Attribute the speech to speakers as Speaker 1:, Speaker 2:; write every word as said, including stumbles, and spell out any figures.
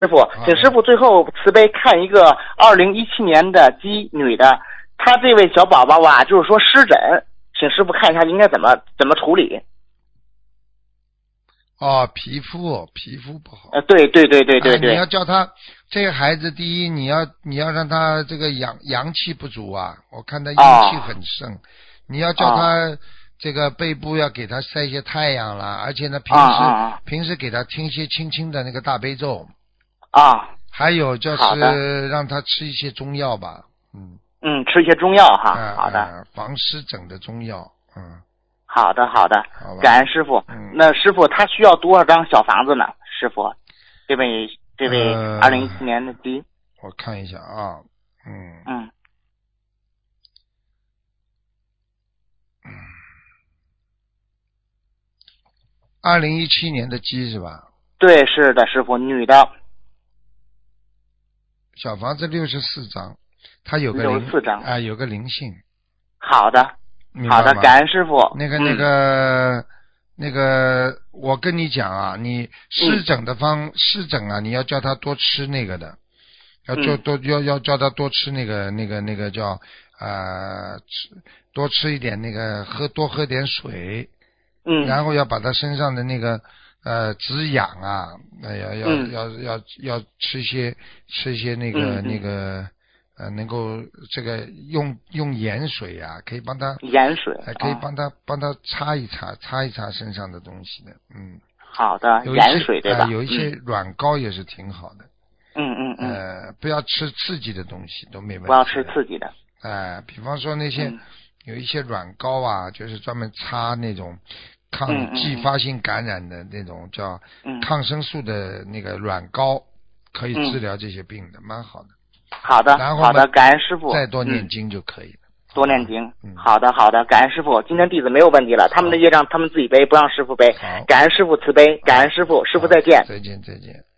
Speaker 1: 师傅，请师傅最后慈悲看一个二零一七年的鸡女的，她这位小宝宝啊，就是说湿疹，请师傅看一下应该怎么怎么处理。
Speaker 2: 哦，皮肤皮肤不好。
Speaker 1: 呃，对对对对对对。
Speaker 2: 啊、你要叫他这个孩子，第一你要你要让他这个阳阳气不足啊，我看他阴气很盛，哦、你要叫他这个背部要给他晒一些太阳啦，而且呢平时、
Speaker 1: 啊、
Speaker 2: 平时给他听一些轻轻的那个大悲咒。
Speaker 1: 啊，
Speaker 2: 还有就是让他吃一些中药吧，嗯
Speaker 1: 嗯，吃一些中药哈，
Speaker 2: 啊、
Speaker 1: 好的、
Speaker 2: 啊，防湿疹的中药，嗯，
Speaker 1: 好的好的，
Speaker 2: 好吧，
Speaker 1: 感恩师傅。
Speaker 2: 嗯，
Speaker 1: 那师傅他需要多少张小房子呢？师傅，这位这位二零一七年的鸡、
Speaker 2: 呃，我看一下啊，嗯
Speaker 1: 嗯
Speaker 2: 嗯，二零一七年的鸡是吧？
Speaker 1: 对，是的，师傅，女的。
Speaker 2: 小房子六十四张，它有个
Speaker 1: 六十四张
Speaker 2: 啊、呃，有个灵性。
Speaker 1: 好的，好的，感恩师傅。
Speaker 2: 那个那个、嗯、那个，我跟你讲啊，你湿疹的方、嗯、湿疹啊，你要叫他多吃那个的，要做多、嗯、要要叫他多吃那个那个那个叫呃吃多吃一点那个喝多喝点水，
Speaker 1: 嗯，
Speaker 2: 然后要把他身上的那个。呃，止痒啊，呃、要要、嗯、要要要吃一些吃一些那个、嗯、那个呃，能够这个用用盐水啊，可以帮他
Speaker 1: 盐水，
Speaker 2: 还可以帮他、哦、帮他擦一擦擦一擦身上的东西的，嗯。
Speaker 1: 好的，盐水对吧？
Speaker 2: 呃、有一些软膏也是挺好的。
Speaker 1: 嗯嗯嗯。
Speaker 2: 呃，不要吃刺激的东西都没问题。
Speaker 1: 不要吃刺激的。
Speaker 2: 哎、呃，比方说那些、嗯、有一些软膏啊，就是专门擦那种。抗继发性感染的那种叫抗生素的那个软膏，可以治疗这些病的，蛮好的。
Speaker 1: 好的，好的，感恩师傅。
Speaker 2: 再多念经就可以了。
Speaker 1: 嗯、多念经、嗯。好的，好的，感恩师傅。今天弟子没有问题了，他们的业障他们自己背，不让师傅背。感恩师傅慈悲，感恩师傅，师傅再见。
Speaker 2: 再见，再见。